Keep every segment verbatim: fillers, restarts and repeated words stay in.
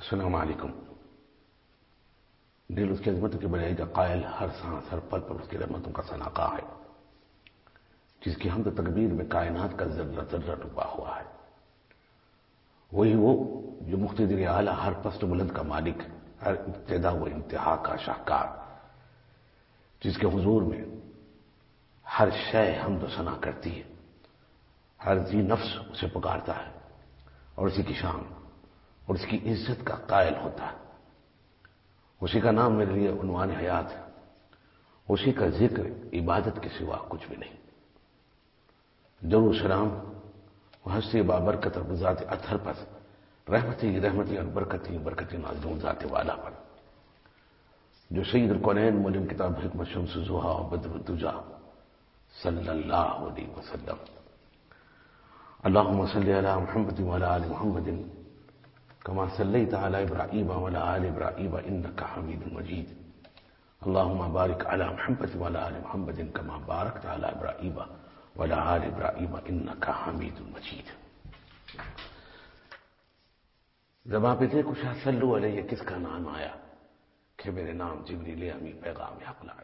السلام علیکم۔ دل اس کی عظمتوں کی بڑائی کا قائل، ہر سانس ہر پل پر اس کی رحمتوں کا سناقہ ہے، جس کی حمد و تکبیر میں کائنات کا ذرہ ذرہ ڈوبا ہوا ہے۔ وہی وہ جو مقتدر اعلیٰ، ہر پست و بلند کا مالک، ہر ابتدا و انتہا کا شاہکار، جس کے حضور میں ہر شے حمد و ثنا کرتی ہے، ہر ذی نفس اسے پکارتا ہے اور اسی کی شان اور اس کی عزت کا قائل ہوتا ہے۔ اسی کا نام میرے لیے عنوان حیات ہے، اسی کا ذکر عبادت کے سوا کچھ بھی نہیں۔ درود سلام وہ ہستی بابرکت اور ذات اطہر پر، رحمتی رحمتی اور برکتی برکتی نازلون ذات والا پر، جو سید القونین مولم کتاب حکمت شمس ضحیٰ و بدر الدجا صلی اللہ علیہ وسلم۔ اللہم صلی علی محمد وعلی آل محمد کما صلیت علی ابراہیم وعلی آل ابراہیم انک حمید مجید۔ اللہم بارک علی محمد وعلی آل محمد کما بارکت علی ابراہیم وعلی آل ابراہیم انک حمید مجید۔ زباں پہ تھے کچھ صلو علیہ، کس کا نام آیا کہ میرے نام جبریل امی پیغام حق لائے۔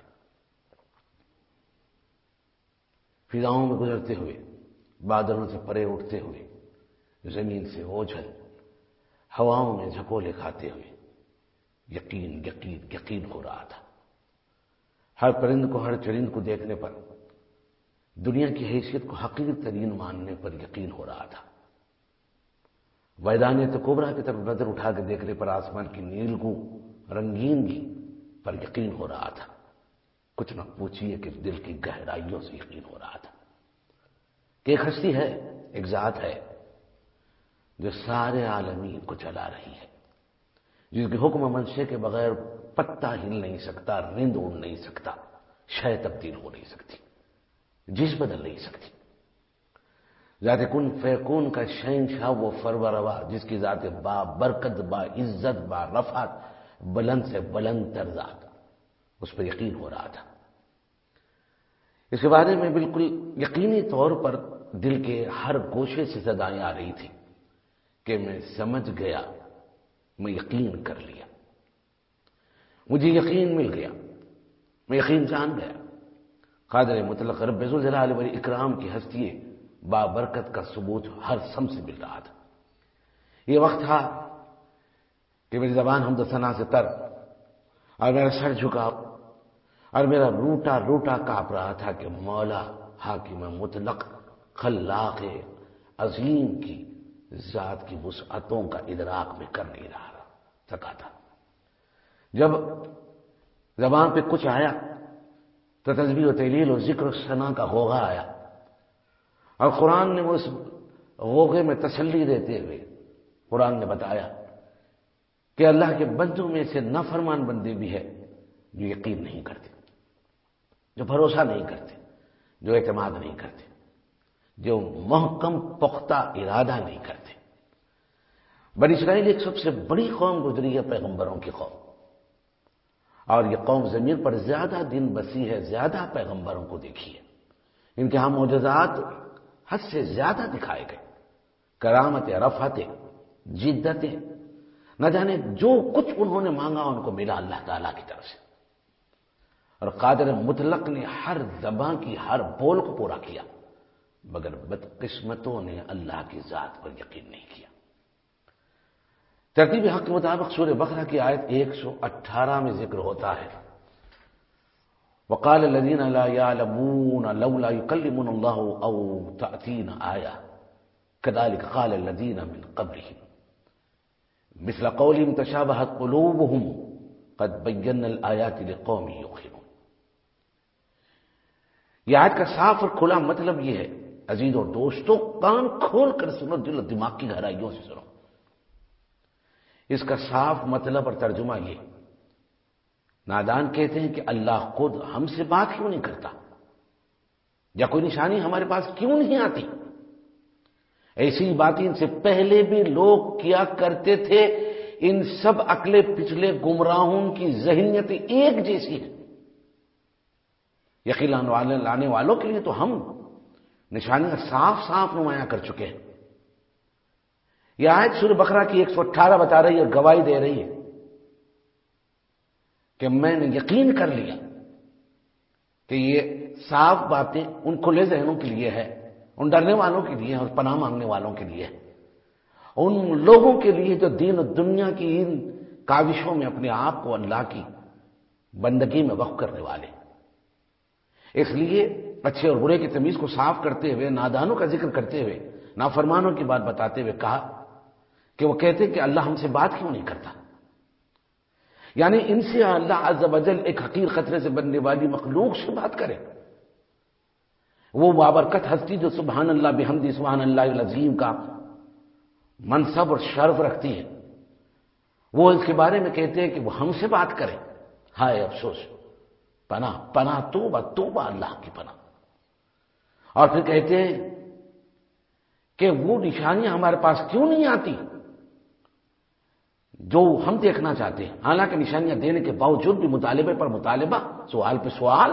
فضاؤں میں گزرتے ہوئے، بادلوں سے پرے اٹھتے ہوئے، زمین سے اوجھل ہواؤں میں جھکولے کھاتے ہوئے، یقین یقین یقین ہو رہا تھا۔ ہر پرند کو، ہر چرند کو دیکھنے پر، دنیا کی حیثیت کو حقیر ترین ماننے پر یقین ہو رہا تھا۔ ویدانیت کبریٰ کی طرف نظر اٹھا کے دیکھنے پر آسمان کی نیلگوں رنگینگی پر یقین ہو رہا تھا۔ کچھ نہ پوچھیے کہ دل کی گہرائیوں سے یقین ہو رہا تھا کہ ایک ہستی ہے، ایک ذات ہے جو سارے عالمین کو چلا رہی ہے، جس کے حکم و منشے کے بغیر پتا ہل نہیں سکتا، رند اڑ نہیں سکتا، شے تبدیل ہو نہیں سکتی، جس بدل نہیں سکتی۔ ذات کن فیکون کا شہنشاہ وہ فروروا، جس کی ذات با برکت، با عزت، با رفعت، بلند سے بلند تر ذات، اس پر یقین ہو رہا تھا۔ اس کے بارے میں بالکل یقینی طور پر دل کے ہر گوشے سے صدائیں آ رہی تھی کہ میں سمجھ گیا، میں یقین کر لیا، مجھے یقین مل گیا، میں یقین جان گیا۔ قادر مطلق رب ذوالجلال والاکرام کی ہستی بابرکت کا ثبوت ہر سم سے مل رہا تھا۔ یہ وقت تھا کہ میری زبان حمد و ثنا سے تر اور میرا سر جھکا اور میرا روٹا روٹا کانپ رہا تھا کہ مولا حاکم مطلق خلاق عظیم کی ذات کی وسعتوں کا ادراک میں کر نہیں رہا سکا تھا۔ جب زبان پہ کچھ آیا تو تسبیح و تحلیل و ذکر و ثنا کا غوغا آیا، اور قرآن نے اس غوغے میں تسلی دیتے ہوئے قرآن نے بتایا کہ اللہ کے بندوں میں سے نافرمان بندے بھی ہے جو یقین نہیں کرتے، جو بھروسہ نہیں کرتے، جو اعتماد نہیں کرتے، جو محکم پختہ ارادہ نہیں کرتے۔ بنی اسرائیل ایک سب سے بڑی قوم گزری ہے، پیغمبروں کی قوم، اور یہ قوم زمین پر زیادہ دن بسی ہے، زیادہ پیغمبروں کو دیکھی ہے۔ ان کے ہاں معجزات حد سے زیادہ دکھائے گئے، کرامتیں، رفعتیں، جدتیں، نہ جانے جو کچھ انہوں نے مانگا ان کو ملا اللہ تعالیٰ کی طرف سے، اور قادر مطلق نے ہر زبان کی ہر بول کو پورا کیا، مگر بدقسمتوں نے اللہ کی ذات پر یقین نہیں کیا۔ ترتیب حق کے مطابق سورہ بقرہ کی آیت ایک سو اٹھارہ میں ذکر ہوتا ہے، وقال الذين لا يعلمون لولا يكلمنا الله او تأتينا آية كذلك قال الذين من قبلهم مثل قولهم تشابهت قلوبهم قد بينا الآيات لقوم يوقنون۔ یہ آیت کا صاف اور کھلا مطلب یہ ہے، عزیز اور دوستو کان کھول کر سنو، دل و دماغ کی گہرائیوں سے سنو۔ اس کا صاف مطلب اور ترجمہ یہ، نادان کہتے ہیں کہ اللہ خود ہم سے بات کیوں نہیں کرتا، یا کوئی نشانی ہمارے پاس کیوں نہیں آتی۔ ایسی باتیں ان سے پہلے بھی لوگ کیا کرتے تھے، ان سب عقلِ پچھلے گمراہوں کی ذہنیت ایک جیسی ہے۔ یقین لانے والوں کے لیے تو ہم نشانیاں صاف صاف نمایاں کر چکے ہیں۔ یہ آیت سورہ بقرہ کی ایک سو اٹھارہ بتا رہی ہے اور گواہی دے رہی ہے کہ میں نے یقین کر لیا کہ یہ صاف باتیں ان کھلے ذہنوں کے لیے ہے، ان ڈرنے والوں کے لیے اور پناہ مانگنے والوں کے لیے، ان لوگوں کے لیے جو دین و دنیا کی ان کاوشوں میں اپنے آپ کو اللہ کی بندگی میں وقف کرنے والے۔ اس لیے اچھے اور برے کی تمیز کو صاف کرتے ہوئے، نادانوں کا ذکر کرتے ہوئے، نافرمانوں کی بات بتاتے ہوئے کہا کہ وہ کہتے کہ اللہ ہم سے بات کیوں نہیں کرتا، یعنی ان سے اللہ عز و جل ایک حقیر قطرے سے بننے والی مخلوق سے بات کرے، وہ بابرکت ہستی جو سبحان اللہ بحمدی سبحان اللہ العظیم کا منصب اور شرف رکھتی ہے، وہ اس کے بارے میں کہتے ہیں کہ وہ ہم سے بات کرے۔ ہائے افسوس، پناہ پناہ توبہ توبہ اللہ کی پناہ۔ اور پھر کہتے ہیں کہ وہ نشانیاں ہمارے پاس کیوں نہیں آتی جو ہم دیکھنا چاہتے ہیں، حالانکہ نشانیاں دینے کے باوجود بھی مطالبے پر مطالبہ، سوال پہ سوال۔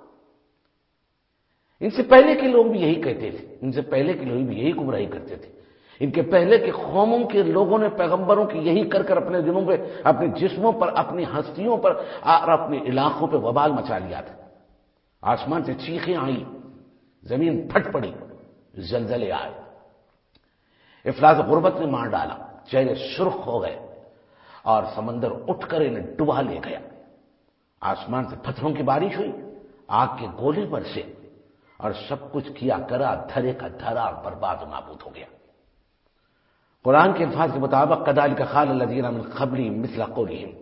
ان سے پہلے کے لوگ بھی یہی کہتے تھے، ان سے پہلے کے لوگ بھی یہی گمراہی کرتے تھے، ان کے پہلے کے قوموں کے لوگوں نے پیغمبروں کی یہی کر کر اپنے دلوں پہ، اپنے جسموں پر، اپنی ہستیوں پر اور اپنے علاقوں پہ وبال مچا لیا تھا۔ آسمان سے چیخیں آئیں، زمین پھٹ پڑی، زلزلے آئے، افلاس غربت نے مار ڈالا، چہرے سرخ ہو گئے اور سمندر اٹھ کر انہیں ڈبا لے گیا۔ آسمان سے پتھروں کی بارش ہوئی، آگ کے گولے برسے اور سب کچھ کیا کرا دھرے کا دھرا اور برباد و نابود ہو گیا۔ قرآن کے الفاظ کے مطابق کذالک قال الذین من قبلہم مثل قولہم،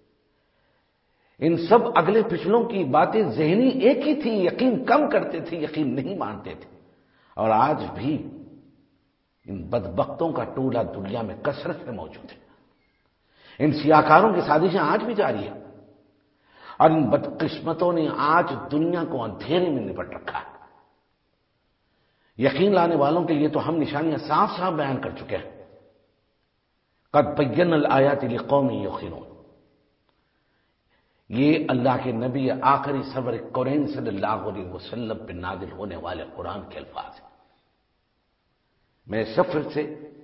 ان سب اگلے پچھلوں کی باتیں ذہنی ایک ہی تھی، یقین کم کرتے تھے، یقین نہیں مانتے تھے، اور آج بھی ان بدبختوں کا ٹولہ دنیا میں کثرت سے موجود ہے۔ ان سیاہکاروں کی سازشیں آج بھی جاری ہیں، اور ان بدقسمتوں نے آج دنیا کو اندھیرے میں لپٹ رکھا ہے۔ یقین لانے والوں کے لیے تو ہم نشانیاں صاف صاف بیان کر چکے ہیں۔ قد بینا الآیات لقوم یوقنون، یہ اللہ کے نبی آخری سرور کونین صلی اللہ علیہ وسلم پہ نازل ہونے والے قرآن کے الفاظ ہیں۔ میں سفر سے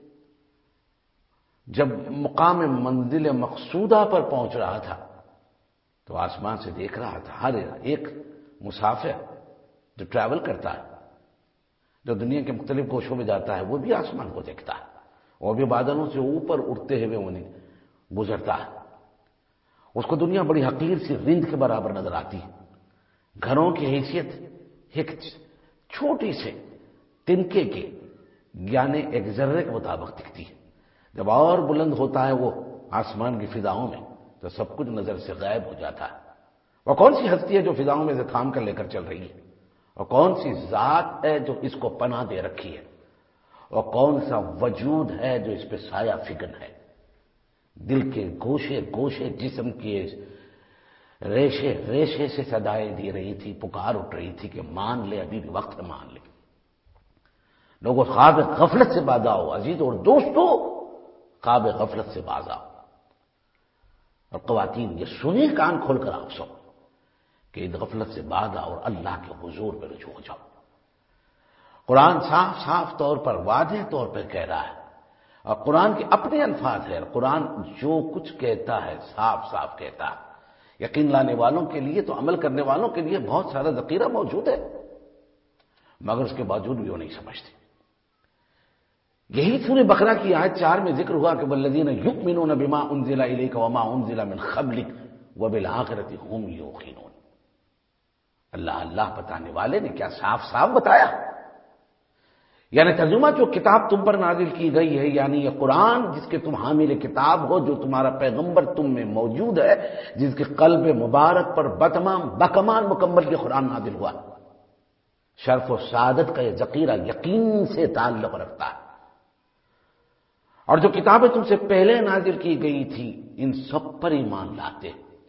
جب مقام منزل مقصودہ پر پہنچ رہا تھا تو آسمان سے دیکھ رہا تھا، ہر ایک مسافر جو ٹریول کرتا ہے، جو دنیا کے مختلف گوشوں میں جاتا ہے، وہ بھی آسمان کو دیکھتا ہے، وہ بھی بادلوں سے اوپر اٹھتے ہوئے انہیں گزرتا ہے۔ اس کو دنیا بڑی حقیر سی رند کے برابر نظر آتی ہے، گھروں کی حیثیت ایک چھوٹی سے تنکے کے یعنی ایک ذرے کے مطابق دکھتی ہے۔ جب اور بلند ہوتا ہے وہ آسمان کی فضاؤں میں تو سب کچھ نظر سے غائب ہو جاتا ہے۔ وہ کون سی ہستی ہے جو فضاؤں میں سے تھام کر لے کر چل رہی ہے، اور کون سی ذات ہے جو اس کو پناہ دے رکھی ہے، اور کون سا وجود ہے جو اس پہ سایہ فکن ہے۔ دل کے گوشے گوشے جسم کے ریشے ریشے سے صدائیں دی رہی تھی، پکار اٹھ رہی تھی کہ مان لے، ابھی بھی وقت ہے، مان لے۔ لوگوں خواب غفلت سے باز آؤ، عزیز اور دوستو، خواب غفلت سے باز آؤ۔ اور خواتین یہ سنیں، کان کھول کر آپ سو کہ ان غفلت سے باز آؤ اور اللہ کے حضور میں رجوع ہو جاؤ۔ قرآن صاف صاف طور پر، واضح طور پر کہہ رہا ہے، اور قرآن کے اپنے الفاظ ہیں، قرآن جو کچھ کہتا ہے صاف صاف کہتا ہے۔ یقین لانے والوں کے لیے تو، عمل کرنے والوں کے لیے بہت سارا ذخیرہ موجود ہے، مگر اس کے باوجود بھی وہ نہیں سمجھتے۔ یہی سورہ بقرہ کی آیت چار میں ذکر ہوا کہ والذین یؤمنون بما انزل الیک وما انزل من قبلک وبالآخرۃ هم یوقنون۔ اللہ اللہ بتانے والے نے کیا صاف صاف بتایا، یعنی ترجمہ جو کتاب تم پر نازل کی گئی ہے، یعنی یہ قرآن جس کے تم حامل کتاب ہو، جو تمہارا پیغمبر تم میں موجود ہے، جس کے قلب مبارک پر بتمام بکمال مکمل یہ قرآن نازل ہوا، شرف و سعادت کا یہ ذخیرہ یقین سے تعلق رکھتا ہے۔ اور جو کتابیں تم سے پہلے نازل کی گئی تھی ان سب پر ایمان لاتے،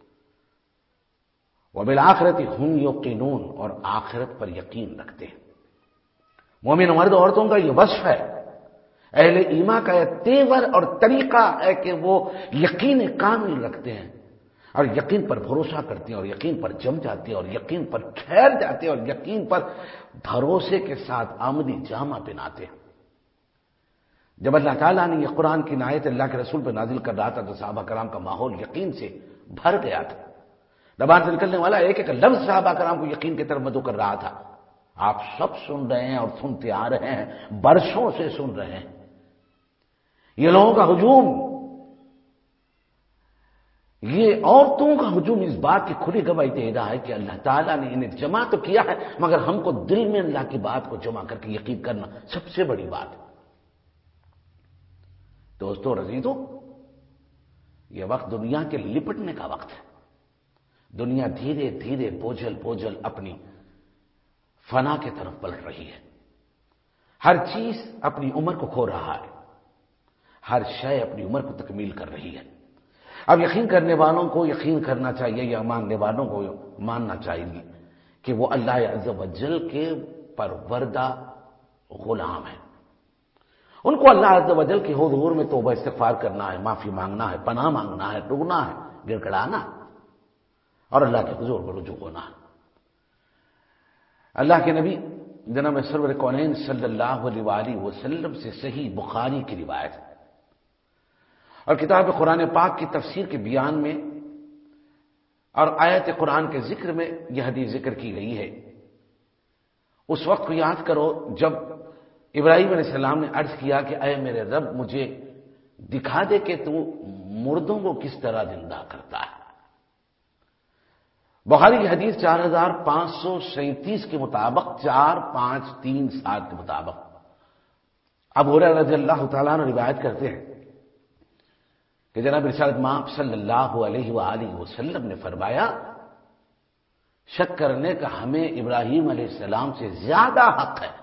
وبالآخرۃ هم یوقنون، اور آخرت پر یقین رکھتے ہیں۔ مومن مرد عورتوں کا یہ وصف ہے، اہل ایمان کا یہ تیور اور طریقہ ہے کہ وہ یقین کامل رکھتے ہیں، اور یقین پر بھروسہ کرتے ہیں، اور یقین پر جم جاتے ہیں، اور یقین پر ٹھہر جاتے ہیں، اور یقین پر بھروسے کے ساتھ عملی جامہ پہناتے ہیں۔ جب اللہ تعالیٰ نے یہ قرآن کی آیت اللہ کے رسول پہ نازل کر رہا تھا تو صحابہ کرام کا ماحول یقین سے بھر گیا تھا. زبان سے نکلنے والا ایک ایک لفظ صحابہ کرام کو یقین کی طرف مدعو کر رہا تھا. آپ سب سن رہے ہیں اور سنتے آ رہے ہیں، برسوں سے سن رہے ہیں. یہ لوگوں کا ہجوم، یہ عورتوں کا ہجوم اس بات کی کھلی گواہی دے رہا ہے کہ اللہ تعالیٰ نے انہیں جمع تو کیا ہے، مگر ہم کو دل میں اللہ کی بات کو جمع کر کے یقین کرنا سب سے بڑی بات ہے. دوستو اور عزیزو، یہ وقت دنیا کے لپٹنے کا وقت ہے. دنیا دھیرے دھیرے بوجھل بوجھل اپنی فنا کی طرف پلٹ رہی ہے. ہر چیز اپنی عمر کو کھو رہا ہے، ہر شے اپنی عمر کو تکمیل کر رہی ہے. اب یقین کرنے والوں کو یقین کرنا چاہیے یا ماننے والوں کو ماننا چاہیے کہ وہ اللہ عز و جل کے پروردہ غلام ہیں. ان کو اللہ عز و جل کے حضور میں توبہ استغفار کرنا ہے، معافی مانگنا ہے، پناہ مانگنا ہے، ڈوبنا ہے، گر گڑانا اور اللہ کے حضور میں رجوع ہونا ہے. اللہ کے نبی جناب سرور کونین صلی اللہ علیہ وآلہ وسلم سے صحیح بخاری کی روایت ہے اور کتاب قرآن پاک کی تفسیر کے بیان میں اور آیت قرآن کے ذکر میں یہ حدیث ذکر کی گئی ہے. اس وقت کو یاد کرو جب ابراہیم علیہ السلام نے عرض کیا کہ اے میرے رب مجھے دکھا دے کہ تو مردوں کو کس طرح زندہ کرتا ہے. بخاری کی حدیث چار ہزار پانچ سو سینتیس کے مطابق، چار پانچ تین سات کے مطابق ابو ہریرہ رضی اللہ تعالیٰ عنہ روایت کرتے ہیں کہ جناب رسالت مآب صلی اللہ علیہ وآلہ وسلم نے فرمایا شک کرنے کا ہمیں ابراہیم علیہ السلام سے زیادہ حق ہے.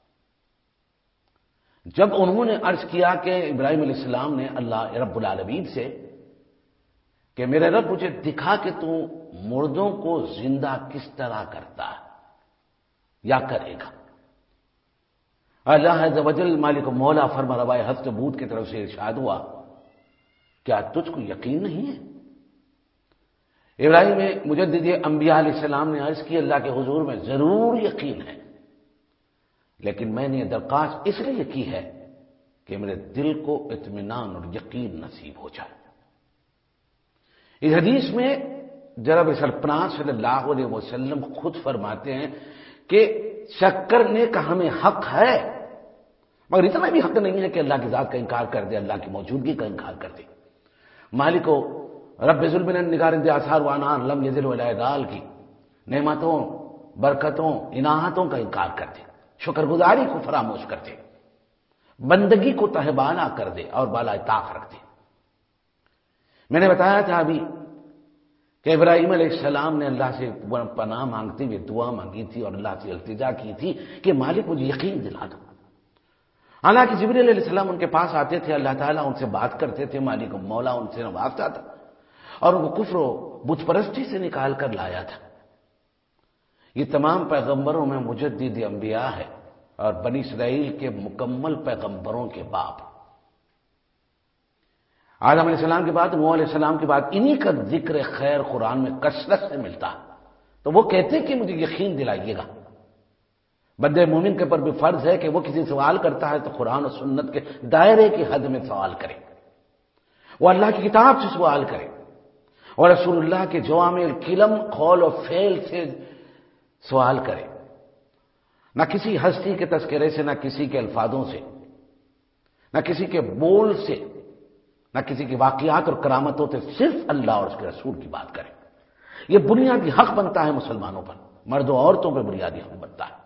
جب انہوں نے عرض کیا کہ ابراہیم علیہ السلام نے اللہ رب العالمین سے کہ میرے رب مجھے دکھا کہ تو مردوں کو زندہ کس طرح کرتا ہے یا کرے گا. اللہ عز و جل مالک و مولا فرما روائے حضرت بود کی طرف سے ارشاد ہوا کیا تجھ کو یقین نہیں ہے؟ ابراہیم مجدد انبیاء علیہ السلام نے عرض کی اللہ کے حضور میں ضرور یقین ہے، لیکن میں نے یہ درخواست اس لیے کی ہے کہ میرے دل کو اطمینان اور یقین نصیب ہو جائے. اس حدیث میں جناب سرپناہ صلی اللہ علیہ وسلم خود فرماتے ہیں کہ شک کرنے کا ہمیں حق ہے، مگر اتنا بھی حق نہیں ہے کہ اللہ کی ذات کا انکار کر دے، اللہ کی موجودگی کا انکار کر دے. مالک و رب ظلم نگارند آثار وانان لم یزل ولا دال کی نعمتوں، برکتوں، عنایتوں کا انکار کر دے، شکر گزاری کو فراموش کر دے، بندگی کو تہ بالا کر دے اور بالا طاق رکھ دے. میں نے بتایا تھا ابھی کہ ابراہیم علیہ السلام نے اللہ سے پناہ مانگتے ہوئے دعا مانگی تھی اور اللہ سے التجا کی تھی کہ مالک مجھے یقین دلا دو. حالانکہ جبریل علیہ السلام ان کے پاس آتے تھے، اللہ تعالیٰ ان سے بات کرتے تھے، مالک مولا ان سے نوازتا تھا اور ان کو کفر و بت پرستی سے نکال کر لایا تھا. یہ تمام پیغمبروں میں مجدد انبیاء ہے اور بنی اسرائیل کے مکمل پیغمبروں کے باپ. آدم علیہ السلام کے بعد نوح علیہ السلام کے بعد انہی کا ذکر خیر قرآن میں کثرت سے ملتا ہے. تو وہ کہتے کہ مجھے یقین دلائیے گا. بندے مومن کے پر بھی فرض ہے کہ وہ کسی سوال کرتا ہے تو قرآن و سنت کے دائرے کی حد میں سوال کرے، وہ اللہ کی کتاب سے سوال کرے اور رسول اللہ کے جوامع الکلم قول و فعل سے سوال کرے، نہ کسی ہستی کے تذکرے سے، نہ کسی کے الفاظوں سے، نہ کسی کے بول سے، نہ کسی کی واقعات اور کرامتوں سے، صرف اللہ اور اس کے رسول کی بات کرے. یہ بنیادی حق بنتا ہے مسلمانوں پر، مرد و عورتوں پر بنیادی حق بنتا ہے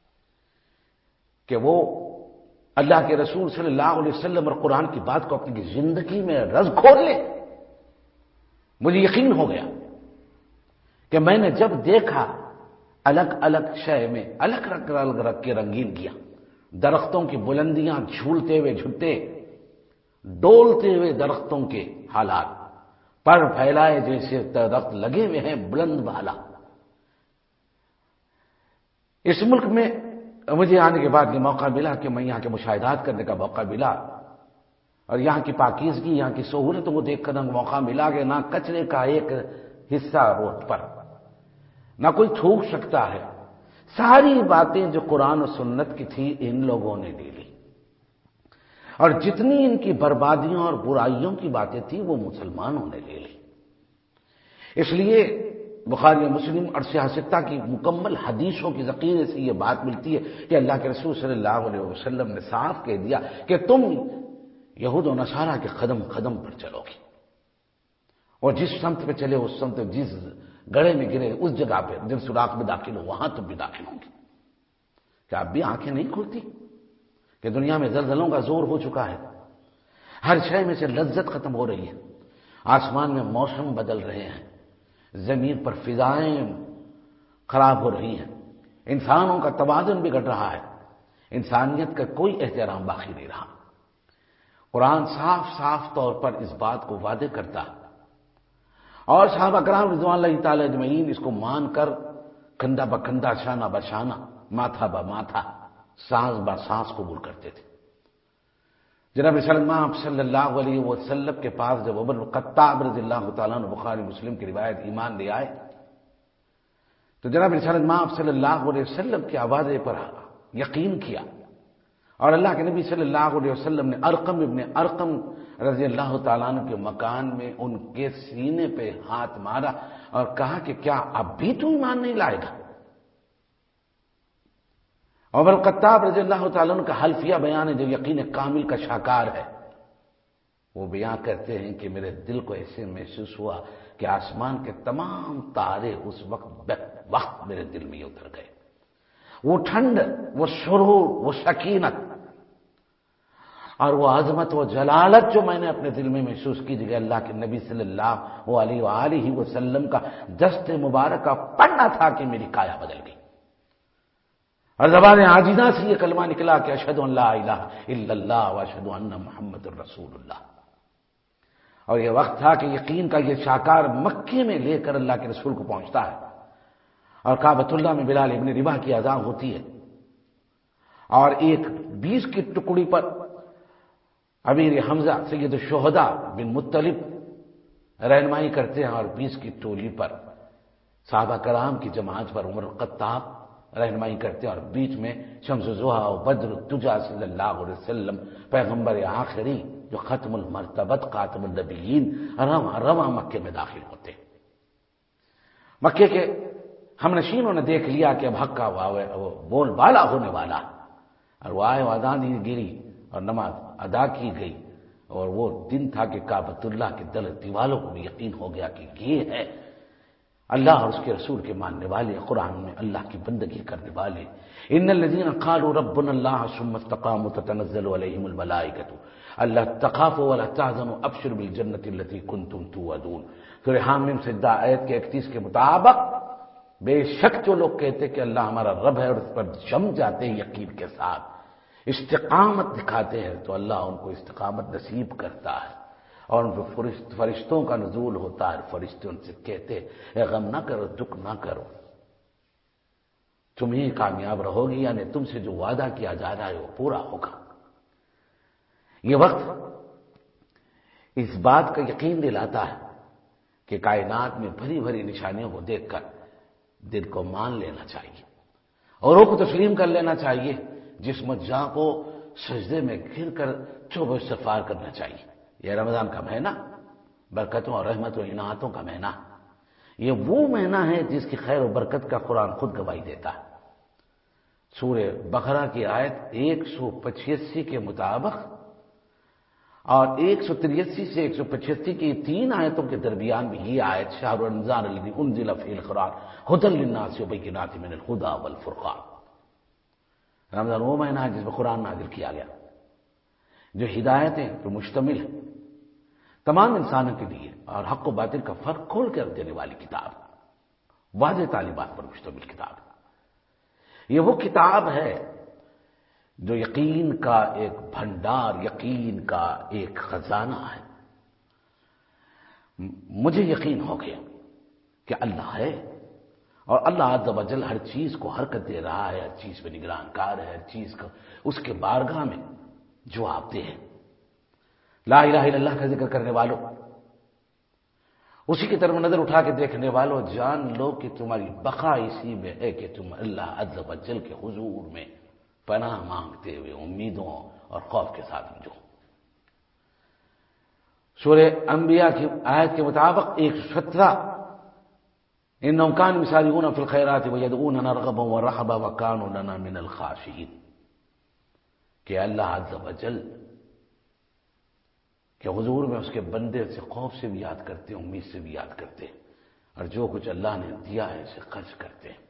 کہ وہ اللہ کے رسول صلی اللہ علیہ وسلم اور قرآن کی بات کو اپنی زندگی میں رز کھول لے. مجھے یقین ہو گیا کہ میں نے جب دیکھا الگ الگ شے میں الگ رنگ الگ رکھ کے رنگین کیا، درختوں کی بلندیاں، جھولتے ہوئے جھٹے، ڈولتے ہوئے درختوں کے حالات، پر پھیلائے جیسے درخت لگے ہوئے ہیں بلند بالا. اس ملک میں مجھے آنے کے بعد یہ موقع ملا کہ میں یہاں کے مشاہدات کرنے کا موقع ملا اور یہاں کی پاکیزگی، یہاں کی سہولتوں کو دیکھ کرنے کا موقع ملا کہ نہ کچرے کا ایک حصہ روڈ پر، نہ کوئی تھوک سکتا ہے. ساری باتیں جو قرآن و سنت کی تھی ان لوگوں نے لے لی اور جتنی ان کی بربادیوں اور برائیوں کی باتیں تھیں وہ مسلمانوں نے لے لی۔ اس لیے بخاری و مسلم اور صحیح ستہ کی مکمل حدیثوں کی ذخیرے سے یہ بات ملتی ہے کہ اللہ کے رسول صلی اللہ علیہ وسلم نے صاف کہہ دیا کہ تم یہود و نصارہ کے قدم قدم پر چلو گے، اور جس سمت پہ چلے اس سمت، جس گڑھے میں گرے اس جگہ پہ، جن سوراخ میں داخل ہو وہاں تم بھی داخل ہوں گے۔ کیا اب بھی آنکھیں نہیں کھلتی کہ دنیا میں زلزلوں کا زور ہو چکا ہے، ہر شے میں سے لذت ختم ہو رہی ہے، آسمان میں موسم بدل رہے ہیں، زمین پر فضائیں خراب ہو رہی ہیں، انسانوں کا توازن بگڑ رہا ہے، انسانیت کا کوئی احترام باقی نہیں رہا۔ قرآن صاف صاف طور پر اس بات کو واضح کرتا ہے، اور صحابہ کرام رضوان اللہ تعالی اجمعین اس کو مان کر کندھا بکندھا، شانہ بشانہ، ماتھا با ماتھا، سانس با سانس قبول کرتے تھے۔ جناب سلمان صلی اللہ علیہ وسلم کے پاس جب عمر الخطاب رضی اللہ تعالیٰ عنہ بخاری مسلم کی روایت ایمان لے آئے تو جناب سلمان صلی اللہ علیہ وسلم کی آواز پر یقین کیا، اور اللہ کے نبی صلی اللہ علیہ وسلم نے ارقم ابن ارقم رضی اللہ تعالیٰ عنہ کے مکان میں ان کے سینے پہ ہاتھ مارا اور کہا کہ کیا اب بھی تو ایمان نہیں لائے گا؟ عمر الخطاب رضی اللہ تعالیٰ عنہ کا حلفیہ بیان ہے جو یقین کامل کا شاکار ہے، وہ بیان کرتے ہیں کہ میرے دل کو ایسے محسوس ہوا کہ آسمان کے تمام تارے اس وقت وقت میرے دل میں اتر گئے، وہ ٹھنڈ، وہ سرور، وہ سکینت اور وہ عظمت و جلالت جو میں نے اپنے دل میں محسوس کی جگہ اللہ کے نبی صلی اللہ علیہ وآلہ وسلم کا دست مبارک کا پڑھنا تھا کہ میری کایا بدل گئی، اور زبان عاجزہ سے یہ کلمہ نکلا کہ اشہد ان لا الہ الا اللہ واشہد ان محمد الرسول اللہ۔ اور یہ وقت تھا کہ یقین کا یہ شاکار مکے میں لے کر اللہ کے رسول کو پہنچتا ہے، اور کعبۃ اللہ میں بلال ابن رباح کی اذان ہوتی ہے، اور ایک بیس کی ٹکڑی پر امیر حمزہ سید الشہداء بن مطلب رہنمائی کرتے ہیں، اور بیس کی ٹولی پر صحابہ کرام کی جماعت پر عمر الخطاب رہنمائی کرتے ہیں، اور بیچ میں شمس الضحیٰ و بدر الدجیٰ صلی اللہ علیہ وسلم پیغمبر آخری جو ختم المرتبت خاتم النبیین رواں رواں مکے میں داخل ہوتے ہیں۔ مکے کے ہم نشینوں نے دیکھ لیا کہ اب حق کا وہ بول بالا ہونے والا، اور وہ آئے اذان دی گری اور نماز ادا کی گئی، اور وہ دن تھا کہ کعبۃ اللہ کے دل دیوالوں کو بھی یقین ہو گیا کہ یہ ہے اللہ اور اس کے رسول کے ماننے والے، قرآن میں اللہ کی بندگی کرنے والے۔ ان الذين قالوا ربنا الله ثم استقاموا تتنزل عليهم الملائكة الا تخافوا ولا تحزنوا ابشروا بالجنة التي كنتم توعدون۔ سورہ حامیم سجدہ آیت کے اکتیس کے مطابق بے شک جو لوگ کہتے کہ اللہ ہمارا رب ہے اور اس پر جم جاتے ہیں یقین کے ساتھ، استقامت دکھاتے ہیں، تو اللہ ان کو استقامت نصیب کرتا ہے، اور ان پہ فرشتوں کا نزول ہوتا ہے، فرشتے ان سے کہتے اے غم نہ کرو، دکھ نہ کرو، تم ہی کامیاب رہو گی، یعنی تم سے جو وعدہ کیا جا رہا ہے وہ پورا ہوگا۔ یہ وقت اس بات کا یقین دلاتا ہے کہ کائنات میں بھری بھری نشانیوں کو دیکھ کر دل کو مان لینا چاہیے، اور روح کو تسلیم کر لینا چاہیے، جسم و جاں کو سجدے میں گر کر توبہ استغفار کرنا چاہیے۔ یہ رمضان کا مہینہ برکتوں اور رحمت و عنایتوں کا مہینہ، یہ وہ مہینہ ہے جس کی خیر و برکت کا قرآن خود گواہی دیتا ہے۔ سورہ بقرہ کی آیت ایک سو پچاسی کے مطابق اور ایک سو تریاسی سے ایک سو پچاسی کی تین آیتوں کے درمیان بھی یہ آیت شہر رمضان الذی انزل فیہ القرآن ھدی للناس وبینات من الھدی والفرقان، رمضان وہ مہینہ ہے جس میں قرآن نازل کیا گیا جو ہدایتیں پر مشتمل ہے تمام انسانوں کے لیے، اور حق و باطل کا فرق کھول کر دینے والی کتاب، واضح تعلیمات پر مشتمل کتاب۔ یہ وہ کتاب ہے جو یقین کا ایک بھنڈار، یقین کا ایک خزانہ ہے۔ مجھے یقین ہو گیا کہ اللہ ہے، اور اللہ عز و جل ہر چیز کو حرکت دے رہا ہے، ہر چیز پہ نگران کار ہے، ہر چیز کو اس کے بارگاہ میں جواب دہ ہے۔ لا الہ الا اللہ کا ذکر کرنے والوں، اسی کی طرف نظر اٹھا کے دیکھنے والوں، جان لو کہ تمہاری بقا اسی میں ہے کہ تم اللہ عز و جل کے حضور میں پناہ مانگتے ہوئے امیدوں اور خوف کے ساتھ جو سورہ انبیاء کی آیت کے مطابق ایک سو سترہ انہم کانوا یسارعون فی الخیرات ویدعوننا رغبا ورہبا وکانوا لنا من الخاشعین، کہ اللہ عز و جل کہ حضور میں اس کے بندے سے خوف سے بھی یاد کرتے ہیں، امید سے بھی یاد کرتے ہیں، اور جو کچھ اللہ نے دیا ہے اسے خرچ کرتے ہیں۔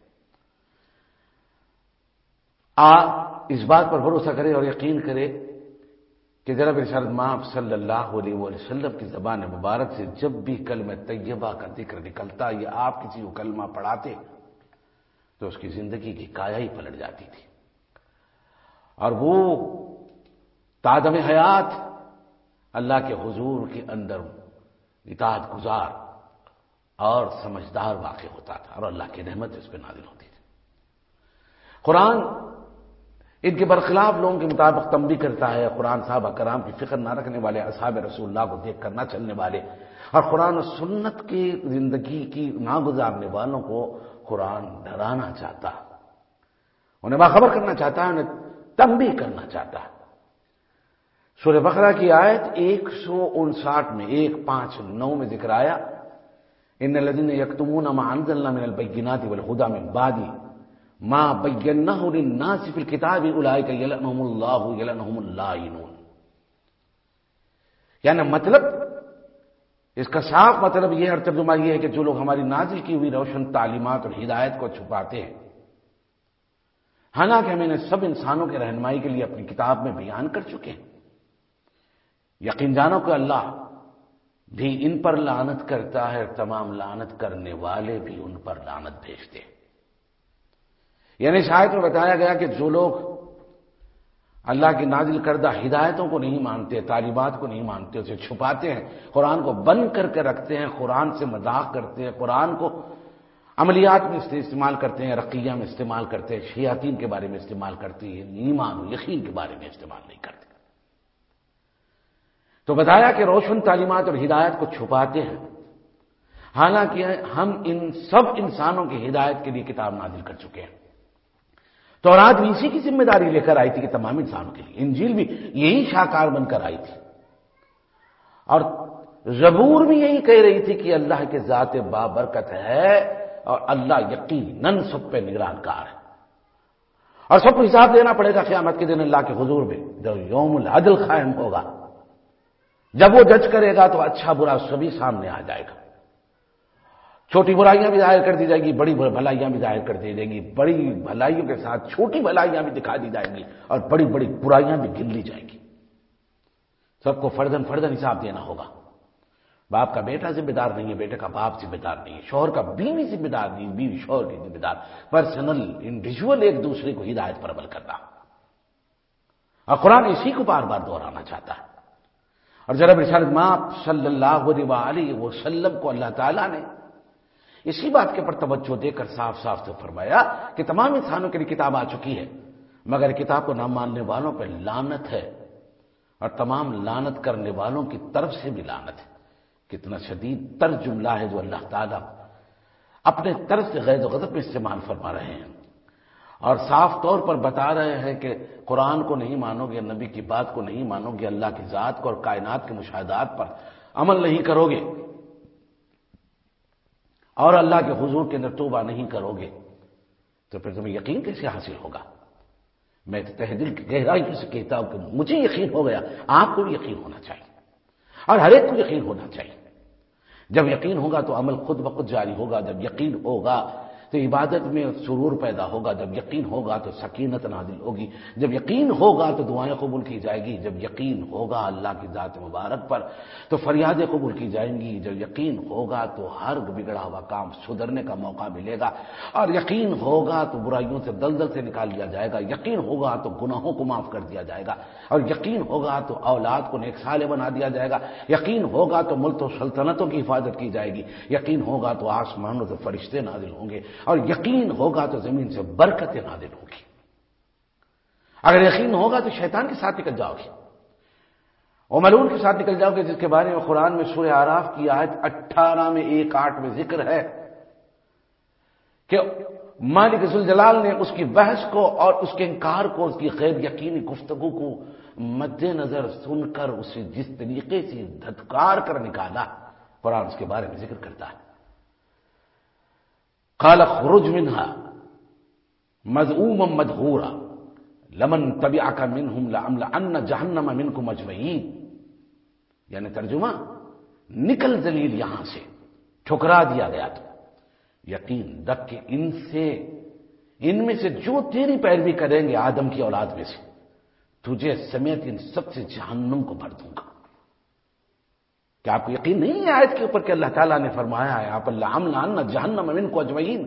آپ اس بات پر بھروسہ کرے اور یقین کرے کہ جناب ارشاد مآب صلی اللہ علیہ وسلم کی زبان مبارک سے جب بھی کلمہ طیبہ کا ذکر نکلتا یا آپ کسی کو کلمہ پڑھاتے تو اس کی زندگی کی کایا ہی پلٹ جاتی تھی، اور وہ تادم حیات اللہ کے حضور کے اندر اطاعت گزار اور سمجھدار واقع ہوتا تھا، اور اللہ کی رحمت اس پہ نازل ہوتی تھی۔ قرآن ان کے برخلاف لوگوں کے مطابق تنبیہ کرتا ہے، قرآن صحابہ کرام کی فکر نہ رکھنے والے، اصحاب رسول اللہ کو دیکھ کر نہ چلنے والے، اور قرآن و سنت کی زندگی کی نہ گزارنے والوں کو قرآن ڈرانا چاہتا، انہیں باخبر کرنا چاہتا ہے، انہیں تنبیہ کرنا چاہتا ہے۔ سورہ بقرہ کی آیت ایک سو انساٹھ میں ایک پانچ نو میں ذکر آیا، ان الذین یکتمون ما انزلنا من البینات والہدی من بعد ما بیناہ للناس فی الکتاب اولئک یلعنهم اللہ یلعنهم اللاعنون، یعنی مطلب اس کا صاف مطلب یہ اور ترجمہ یہ ہے کہ جو لوگ ہماری نازل کی ہوئی روشن تعلیمات اور ہدایت کو چھپاتے ہیں، حالانکہ ہم انہیں سب انسانوں کے رہنمائی کے لیے اپنی کتاب میں بیان کر چکے ہیں، یقین جانو کہ اللہ بھی ان پر لعنت کرتا ہے، تمام لعنت کرنے والے بھی ان پر لعنت بھیجتے ہیں۔ یعنی اس آیت میں بتایا گیا کہ جو لوگ اللہ کی نازل کردہ ہدایتوں کو نہیں مانتے، تعلیمات کو نہیں مانتے، اسے چھپاتے ہیں، قرآن کو بند کر کے رکھتے ہیں، قرآن سے مذاق کرتے ہیں، قرآن کو عملیات میں استعمال کرتے ہیں، رقیہ میں استعمال کرتے ہیں، شیاطین کے بارے میں استعمال کرتے ہیں، ایمان و یقین کے بارے میں استعمال نہیں کرتے۔ تو بتایا کہ روشن تعلیمات اور ہدایت کو چھپاتے ہیں، حالانکہ ہم ان سب انسانوں کی ہدایت کے لیے کتاب نازل کر چکے ہیں۔ تورات بھی اسی کی ذمہ داری لے کر آئی تھی کہ تمام انسانوں کے لیے، انجیل بھی یہی شاہکار بن کر آئی تھی، اور زبور بھی یہی کہہ رہی تھی کہ اللہ کے ذات بابرکت ہے اور اللہ یقیناً سب پہ نگرانکار ہے، اور سب کو حساب دینا پڑے گا قیامت کے دن اللہ کے حضور میں، جب یوم العدل قائم ہوگا، جب وہ جج کرے گا تو اچھا برا سبھی سامنے آ جائے گا، چھوٹی برائیاں بھی ظاہر کر دی جائیں گی، بڑی بھلائیاں بھی ظاہر کر دی جائیں گی، بڑی بھلائیوں کے ساتھ چھوٹی بھلائیاں بھی دکھا دی جائیں گی، اور بڑی بڑی برائیاں بھی گن لی جائیں گی، سب کو فردن فردن حساب دینا ہوگا۔ باپ کا بیٹا ذمہ دار نہیں ہے، بیٹے کا باپ ذمہ دار نہیں ہے، شوہر کا بیوی ذمہ دار نہیں، بیوی شوہر کی ذمہ دار، پرسنل انڈیویجول ایک دوسرے کو ہدایت پر عمل کرنا، اور قرآن اسی کو بار بار دہرانا چاہتا ہے۔ اور جناب رسالت مآب صلی اللہ علیہ وسلم کو اللہ تعالیٰ نے اسی بات کے پر توجہ دے کر صاف صاف تو فرمایا کہ تمام انسانوں کے لیے کتاب آ چکی ہے، مگر کتاب کو نہ ماننے والوں پہ لعنت ہے، اور تمام لعنت کرنے والوں کی طرف سے بھی لعنت ہے۔ کتنا شدید تر جملہ ہے جو اللہ تعالیٰ اپنے طرف سے غیظ و غضب میں استعمال فرما رہے ہیں، اور صاف طور پر بتا رہے ہیں کہ قرآن کو نہیں مانو گے، نبی کی بات کو نہیں مانو گے، اللہ کی ذات کو اور کائنات کے مشاہدات پر عمل نہیں کرو گے، اور اللہ کے حضور کے اندر توبہ نہیں کرو گے، تو پھر تمہیں یقین کیسے حاصل ہوگا؟ میں تہ دل کی گہرائی سے کہتا ہوں کہ مجھے یقین ہو گیا، آپ کو بھی یقین ہونا چاہیے، اور ہر ایک کو یقین ہونا چاہیے۔ جب یقین ہوگا تو عمل خود بخود جاری ہوگا، جب یقین ہوگا تو عبادت میں سرور پیدا ہوگا، جب یقین ہوگا تو سکینت نازل ہوگی، جب یقین ہوگا تو دعائیں قبول کی جائے گی، جب یقین ہوگا اللہ کی ذات مبارک پر تو فریادیں قبول کی جائیں گی، جب یقین ہوگا تو ہر بگڑا ہوا کام سدھرنے کا موقع ملے گا، اور یقین ہوگا تو برائیوں سے دلدل سے نکال لیا جائے گا، یقین ہوگا تو گناہوں کو معاف کر دیا جائے گا، اور یقین ہوگا تو اولاد کو نیک صالح بنا دیا جائے گا، یقین ہوگا تو ملک و سلطنتوں کی حفاظت کی جائے گی، یقین ہوگا تو آسمانوں سے فرشتے نازل ہوں گے، اور یقین ہوگا تو زمین سے برکتیں نازل ہوگی۔ اگر یقین ہوگا تو شیطان کے ساتھ نکل جاؤ گے، اور ملعون کے ساتھ نکل جاؤ گے، جس کے بارے میں قرآن میں سورہ اعراف کی آیت اٹھارہ میں ایک آٹھ میں ذکر ہے کہ مالک ذوالجلال نے اس کی بحث کو اور اس کے انکار کو، اس کی غیر یقینی گفتگو کو مد نظر سن کر اسے جس طریقے سے دھتکار کر نکالا، قرآن اس کے بارے میں ذکر کرتا ہے۔ قال اخرج منها مذءوما مدحورا لمن تبعك منهم لأملأن جہنم منكم اجمعین، یعنی ترجمہ، نکل ذلیل یہاں سے، ٹھکرا دیا گیا تو یقین رکھ کہ ان سے، ان میں سے جو تیری پیروی کریں گے آدم کی اولاد میں سے، تجھے سمیت ان سب سے جہنم کو بھر دوں گا۔ کیا آپ کو یقین نہیں ہے آیت کے اوپر کہ اللہ تعالیٰ نے فرمایا ہے آپ لَأَمْلَأَنَّ جَهَنَّمَ مِنكُمْ أَجْمَعِينَ؟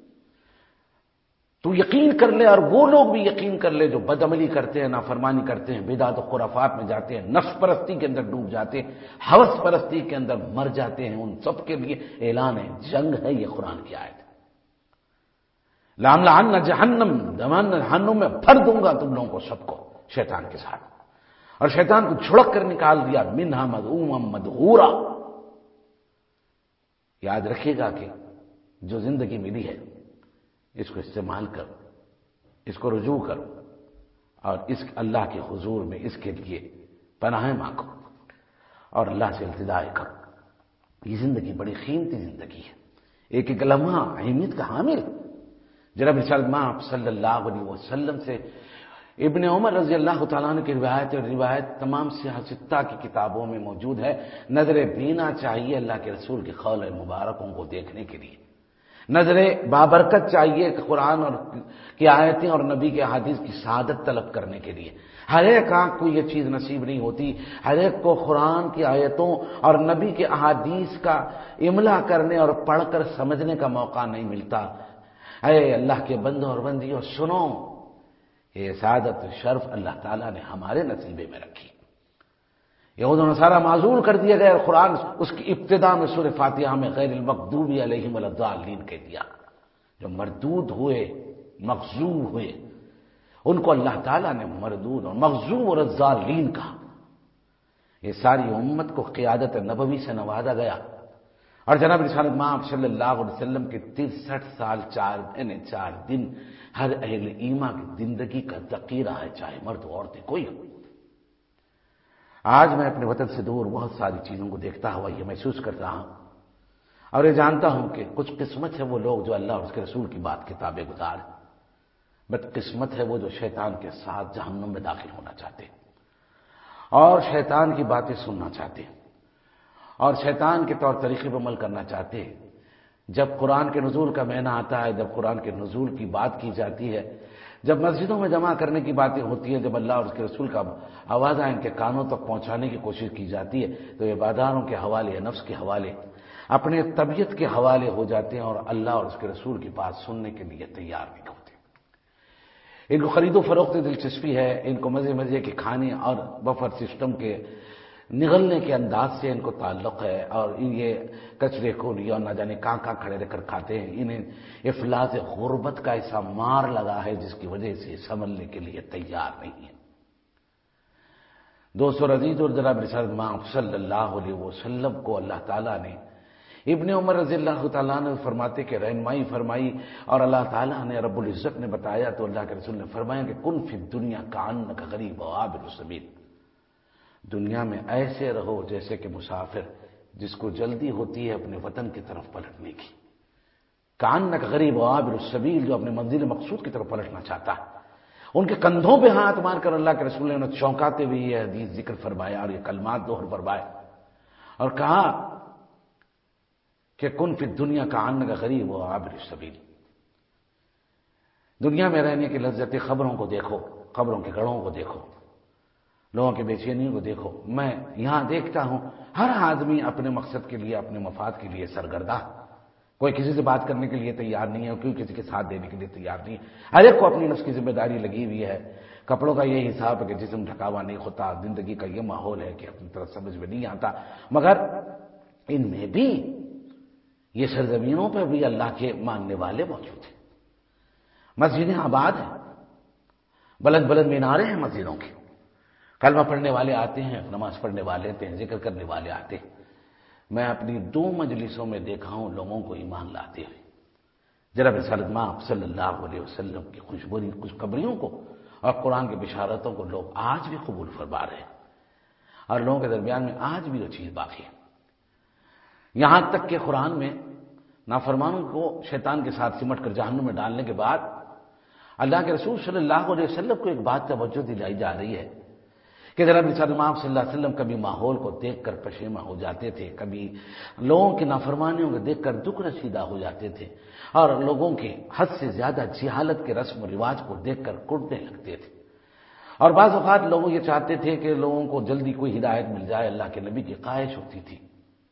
تو یقین کر لے، اور وہ لوگ بھی یقین کر لے جو بدعملی کرتے ہیں، نافرمانی کرتے ہیں، بدعت و خرافات میں جاتے ہیں، نفس پرستی کے اندر ڈوب جاتے ہیں، ہوس پرستی کے اندر مر جاتے ہیں، ان سب کے لیے اعلان ہے، جنگ ہے۔ یہ قرآن کی آیت ہے۔ لَأَمْلَأَنَّ جَهَنَّمَ، جہنم میں بھر دوں گا تم لوگوں کو، سب کو، شیطان کے ساتھ، اور شیطان کو چھڑک کر نکال دیا، منہا مذءوما مدحورا۔ یاد رکھیے گا کہ جو زندگی ملی ہے اس کو استعمال کرو، اس کو رجوع کرو، اور اس اللہ کے حضور میں اس کے لیے پناہ مانگو اور اللہ سے التجا کرو۔ یہ زندگی بڑی قیمتی زندگی ہے، ایک ایک لمحہ اہمیت کا حامل۔ جناب سلمان صلی اللہ علیہ وسلم سے ابن عمر رضی اللہ تعالیٰ عنہ کی روایت اور روایت تمام سیاہ ستہ کی کتابوں میں موجود ہے۔ نظر بینا چاہیے اللہ کے رسول کے قول مبارکوں کو دیکھنے کے لیے، نظر بابرکت چاہیے کہ قرآن اور کی آیتیں اور نبی کے احادیث کی سعادت طلب کرنے کے لیے۔ ہر ایک آنکھ کو یہ چیز نصیب نہیں ہوتی، ہر ایک کو قرآن کی آیتوں اور نبی کے احادیث کا املا کرنے اور پڑھ کر سمجھنے کا موقع نہیں ملتا۔ اے اللہ کے بندوں اور بندیوں، سنو، یہ سعادت شرف اللہ تعالیٰ نے ہمارے نصیبے میں رکھی۔ یہود و نصارہ معزول کر دیا گیا، اور قرآن اس کی ابتدا میں سورہ فاتحہ میں غیر المغضوب علیہم ولا الضالین کہہ دیا۔ جو مردود ہوئے، مغضوب ہوئے، ان کو اللہ تعالیٰ نے مردود اور مغضوب اور الضالین کہا۔ یہ ساری امت کو قیادت نبوی سے نوازا گیا، اور جناب رسالت مآب صلی اللہ علیہ وسلم کے ترسٹھ سال چار یعنی چار دن ہر اہل ایمان کی زندگی کا ذخیرہ ہے، چاہے مرد و عورتیں کوئی ہو۔ آج میں اپنے وطن سے دور بہت ساری چیزوں کو دیکھتا ہوا یہ محسوس کر رہا ہوں، اور یہ جانتا ہوں کہ کچھ قسمت ہے وہ لوگ جو اللہ اور اس کے رسول کی بات کے تابع گزار ہیں، بد قسمت ہے وہ جو شیطان کے ساتھ جہنم میں داخل ہونا چاہتے ہیں اور شیطان کی باتیں سننا چاہتے ہیں اور شیطان کے طور طریقے پر عمل کرنا چاہتے ہیں۔ جب قرآن کے نزول کا مہینہ آتا ہے، جب قرآن کے نزول کی بات کی جاتی ہے، جب مسجدوں میں جمع کرنے کی باتیں ہوتی ہیں، جب اللہ اور اس کے رسول کا آوازہ ان کے کانوں تک پہنچانے کی کوشش کی جاتی ہے، تو یہ بازاروں کے حوالے، نفس کے حوالے، اپنے طبیعت کے حوالے ہو جاتے ہیں اور اللہ اور اس کے رسول کی بات سننے کے لیے تیار نہیں ہوتے۔ ان کو خرید و فروخت دلچسپی ہے، ان کو مزے مزے کے کھانے اور بفر سسٹم کے نگلنے کے انداز سے ان کو تعلق ہے، اور یہ کچرے کو لیا نہ جانے کہاں کہاں کھڑے رہ کر کھاتے ہیں۔ انہیں افلاس غربت کا ایسا مار لگا ہے جس کی وجہ سے سنبھلنے کے لیے تیار نہیں ہے۔ دوستو عزیز، اور جناب رسالت مآب صلی اللہ علیہ وسلم کو اللہ تعالیٰ نے، ابن عمر رضی اللہ تعالیٰ نے فرماتے کہ رہنمائی فرمائی، اور اللہ تعالیٰ نے رب العزت نے بتایا تو اللہ کے رسول نے فرمایا کہ کن فی الدنیا کأنک غریب و عابر السبیل، دنیا میں ایسے رہو جیسے کہ مسافر جس کو جلدی ہوتی ہے اپنے وطن کی طرف پلٹنے کی، کأنک غریب و عابر السبیل، جو اپنے منزل مقصود کی طرف پلٹنا چاہتا ہے۔ ان کے کندھوں پہ ہاتھ مار کر اللہ کے رسول نے انہیں چونکاتے ہوئے یہ حدیث ذکر فرمایا اور یہ کلمات دوہر فرمائے، اور کہا کہ کن فی الدنیا کأنک غریب و عابر السبیل، دنیا میں رہنے کی لذت خبروں کو دیکھو، خبروں کے گڑھوں کو دیکھو، لوگوں کی بے چینیوں کو دیکھو۔ میں یہاں دیکھتا ہوں ہر آدمی اپنے مقصد کے لیے، اپنے مفاد کے لیے سرگردہ، کوئی کسی سے بات کرنے کے لیے تیار نہیں ہے، کوئی کسی کے ساتھ دینے کے لیے تیار نہیں ہے، ہر ایک کو اپنی نفس کی ذمہ داری لگی ہوئی ہے۔ کپڑوں کا یہ حساب ہے کہ جسم ڈھکا ہوا نہیں ہوتا، زندگی کا یہ ماحول ہے کہ اپنی طرف سمجھ میں نہیں آتا، مگر ان میں بھی یہ سرزمینوں پہ بھی اللہ کے ماننے والے موجود ہیں، مسجدیں آباد ہیں، بلند بلند میناریں ہیں مسجدوں کی، کلمہ پڑھنے والے آتے ہیں، نماز پڑھنے والے آتے ہیں، ذکر کرنے والے آتے ہیں۔ میں اپنی دو مجلسوں میں دیکھا ہوں لوگوں کو ایمان لاتے ہوئے، جناب رسالت مآب صلی اللہ علیہ وسلم کی خوشبری خوشخبریوں کو اور قرآن کی بشارتوں کو لوگ آج بھی قبول فرما رہے ہیں، اور لوگوں کے درمیان میں آج بھی وہ چیز باقی ہے۔ یہاں تک کہ قرآن میں نافرمانوں کو شیطان کے ساتھ سمٹ کر جہنم میں ڈالنے کے بعد اللہ کے رسول صلی اللہ علیہ وسلم کو ایک بات توجہ دلائی جا رہی ہے کہ جناب رسالت مآب صلی اللہ علیہ وسلم کبھی ماحول کو دیکھ کر پشیماں ہو جاتے تھے، کبھی لوگوں کی نافرمانیوں کو دیکھ کر دکھ رسیدہ ہو جاتے تھے، اور لوگوں کے حد سے زیادہ جہالت کے رسم و رواج کو دیکھ کر کڑنے لگتے تھے، اور بعض اوقات لوگ یہ چاہتے تھے کہ لوگوں کو جلدی کوئی ہدایت مل جائے، اللہ کے نبی کی خواہش ہوتی تھی،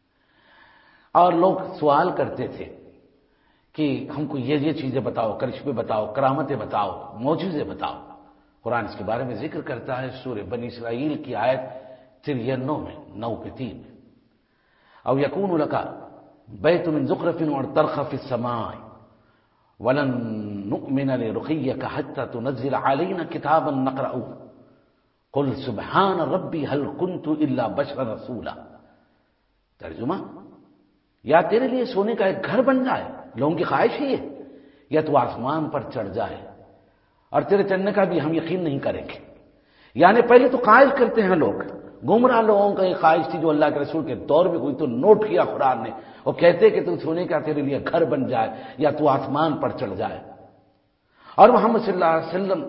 اور لوگ سوال کرتے تھے کہ ہم کو یہ یہ چیزیں بتاؤ، کرشمے بتاؤ، کرامتیں بتاؤ، معجزے بتاؤ۔ قرآن اس کے بارے میں ذکر کرتا ہے سورہ بنی اسرائیل کی آیت ترانوے میں، نو کے تین میں، او یکون لک بیت من زخرف وترخ فی السماء ولن نؤمن لرقیک حتی تنزل علینا کتابا نقرأہ قل سبحان ربی هل کنت الا بشرا رسولا۔ ترجمہ، یا تیرے لیے سونے کا ایک گھر بن جائے، لوگوں کی خواہش ہی ہے، یا تو آسمان پر چڑھ جائے، اور تیرے چڑھنے کا بھی ہم یقین نہیں کریں گے۔ یعنی پہلے تو قائل کرتے ہیں لوگ، گمراہ لوگوں کا یہ خواہش تھی جو اللہ کے رسول کے دور میں کوئی تو نوٹ کیا قرآن نے، وہ کہتے کہ تو سونے کا تیرے لیے گھر بن جائے یا تو آسمان پر چڑھ جائے، اور محمد صلی اللہ علیہ وسلم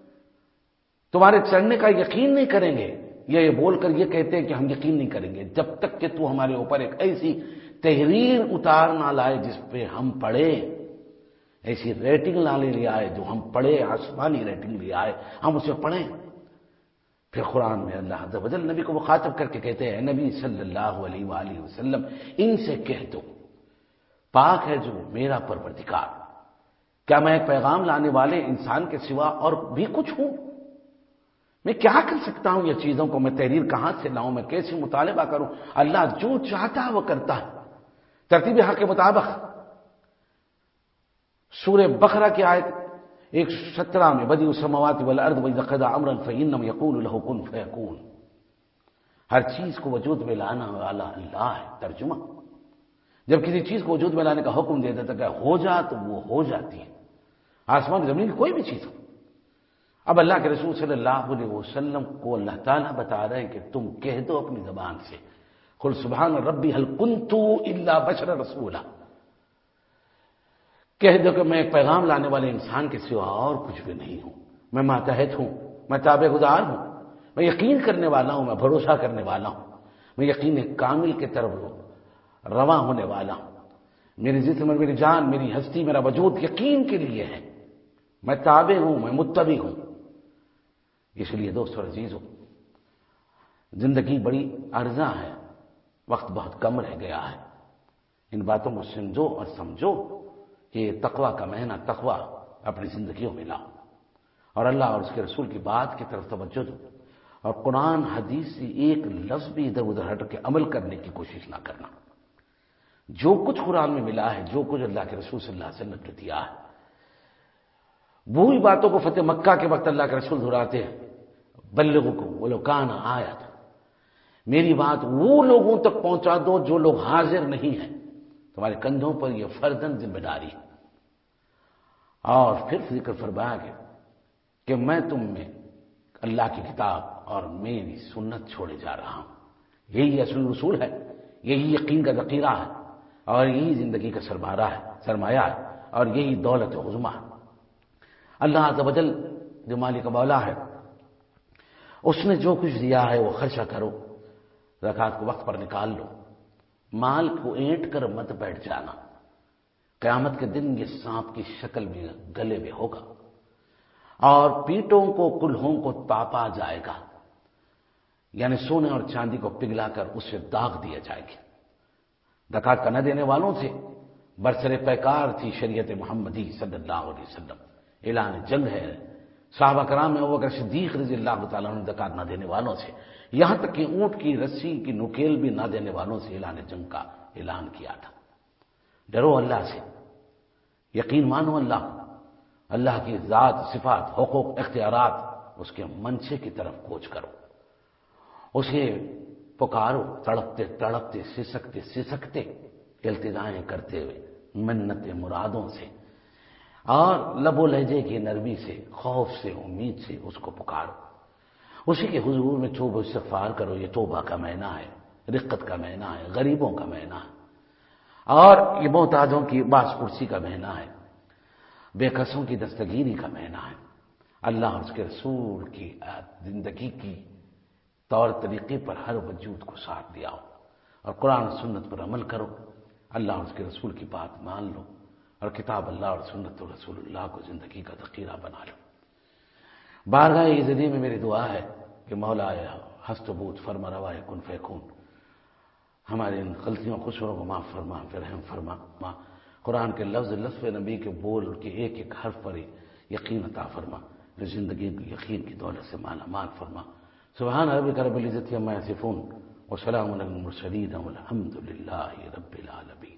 تمہارے چڑھنے کا یقین نہیں کریں گے، یہ بول کر یہ کہتے ہیں کہ ہم یقین نہیں کریں گے جب تک کہ تو ہمارے اوپر ایک ایسی تحریر اتار نہ لائے جس پہ ہم پڑھے، ایسی ریٹنگ لانے لے آئے جو ہم پڑھے، آسمانی ریٹنگ لے آئے، ہم اسے پڑھیں۔ پھر قرآن میں اللہ عز و جل نبی کو مخاطب کر کے کہتے ہیں، نبی صلی اللہ علیہ وآلہ وسلم ان سے کہہ دو، پاک ہے جو میرا پروردگار، کیا میں ایک پیغام لانے والے انسان کے سوا اور بھی کچھ ہوں؟ میں کیا کر سکتا ہوں یہ چیزوں کو، میں تحریر کہاں سے لاؤں، میں کیسے مطالبہ کروں؟ اللہ جو چاہتا ہے وہ کرتا ہے ترتیب حق کے مطابق۔ سورہ بقرہ کی آیت ایک سو سترہ میں، بدیع السماوات والارض واذا قضى امرا فانما يقول له كن فيكون، ہر چیز کو وجود میں لانا والا اللہ ہے۔ ترجمہ، جب کسی چیز کو وجود میں لانے کا حکم دے دیتا کہ ہو جا تو وہ ہو جاتی ہے، آسمان زمین کی کوئی بھی چیز ہو۔ اب اللہ کے رسول صلی اللہ علیہ وسلم کو اللہ تعالیٰ بتا رہے ہیں کہ تم کہہ دو اپنی زبان سے، قل سبحان ربی هل کنت الا بشرا رسولا، کہہ دو کہ میں ایک پیغام لانے والے انسان کے سوا اور کچھ بھی نہیں ہوں، میں ماتحت ہوں، میں تابع گزار ہوں، میں یقین کرنے والا ہوں، میں بھروسہ کرنے والا ہوں، میں یقین کامل کی طرف رواں ہونے والا ہوں، میری جسم اور میری جان، میری ہستی، میرا وجود یقین کے لیے ہے، میں تابع ہوں، میں متبع ہوں۔ اس لیے دوستو عزیزو، زندگی بڑی عرضہ ہے، وقت بہت کم رہ گیا ہے، ان باتوں کو سمجھو اور سمجھو کہ تقوی کا مہینہ تقوی اپنی زندگیوں میں لاؤ، اور اللہ اور اس کے رسول کی بات کی طرف توجہ دو، اور قرآن حدیث سے ایک لفظ بھی ادھر ادھر ہٹ کے عمل کرنے کی کوشش نہ کرنا۔ جو کچھ قرآن میں ملا ہے، جو کچھ اللہ کے رسول صلی اللہ علیہ وسلم نے دیا ہے، وہی باتوں کو فتح مکہ کے وقت اللہ کے رسول دہراتے ہیں، بلغکم ولو کان آیۃ، میری بات وہ لوگوں تک پہنچا دو جو لوگ حاضر نہیں ہیں، تمہارے کندھوں پر یہ فرداً ذمہ داری ہے۔ اور پھر ذکر فرمایا گیا کہ میں تم میں اللہ کی کتاب اور میری سنت چھوڑے جا رہا ہوں، یہی اصل رسول ہے، یہی یقین کا ذخیرہ ہے، اور یہی زندگی کا سرمایہ ہے سرمایہ ہے اور یہی دولت عظمیٰ ہے۔ اللہ عز و جل جو مالک مولا ہے، اس نے جو کچھ دیا ہے وہ خرچہ کرو، زکوٰۃ کو وقت پر نکال لو، مال کو اینٹ کر مت بیٹھ جانا، قیامت کے دن یہ سانپ کی شکل میں گلے میں ہوگا، اور پیٹوں کو کلہوں کو تاپا جائے گا، یعنی سونے اور چاندی کو پگھلا کر اسے داغ دیا جائے گا۔ زکوٰۃ کا نہ دینے والوں سے برسر پیکار تھی شریعت محمدی صلی اللہ علیہ وسلم، اعلان جنگ ہے صحابہ کرام میں ابوبکر صدیق رضی اللہ تعالیٰ عنہ زکوٰۃ نہ دینے والوں سے، یہاں تک کہ اونٹ کی رسی کی نکیل بھی نہ دینے والوں سے اعلان جنگ کا اعلان کیا تھا۔ ڈرو اللہ سے، یقین مانو اللہ کو، اللہ کی ذات، صفات، حقوق، اختیارات، اس کے منشے کی طرف کوچ کرو، اسے پکارو، تڑپتے تڑپتے سسکتے سسکتے التجائیں کرتے ہوئے، منتیں مرادوں سے، اور لب و لہجے کی نرمی سے، خوف سے، امید سے اس کو پکارو، اسی کے حضور میں توبہ استغفار کرو۔ یہ توبہ کا مہینہ ہے، رقت کا مہینہ ہے، غریبوں کا مہینہ ہے، اور یہ محتاجوں کی باس پرسی کا مہینہ ہے، بے کسوں کی دستگیری کا مہینہ ہے۔ اللہ اور اس کے رسول کی زندگی کی طور طریقے پر ہر وجود کو ساتھ دیا ہو اور قرآن و سنت پر عمل کرو، اللہ اور اس کے رسول کی بات مان لو، اور کتاب اللہ اور سنت و رسول اللہ کو زندگی کا ذخیرہ بنا لو۔ بارگاہ عزتی میں میری دعا ہے کہ مولا ہست و بود فرما روائے کن فیکون، ہماری ان غلطیوں قصوروں کو معاف فرما، پھر رحم فرما، قرآن کے لفظ لفظ نبی کے بول کے ایک ایک حرف پر یقین عطا فرما، جو زندگی کی یقین کی دولت سے مالا مال فرما۔ سبحان ربک رب العزت عما یصفون وسلام علی المرسلین والحمد للہ رب العالمین۔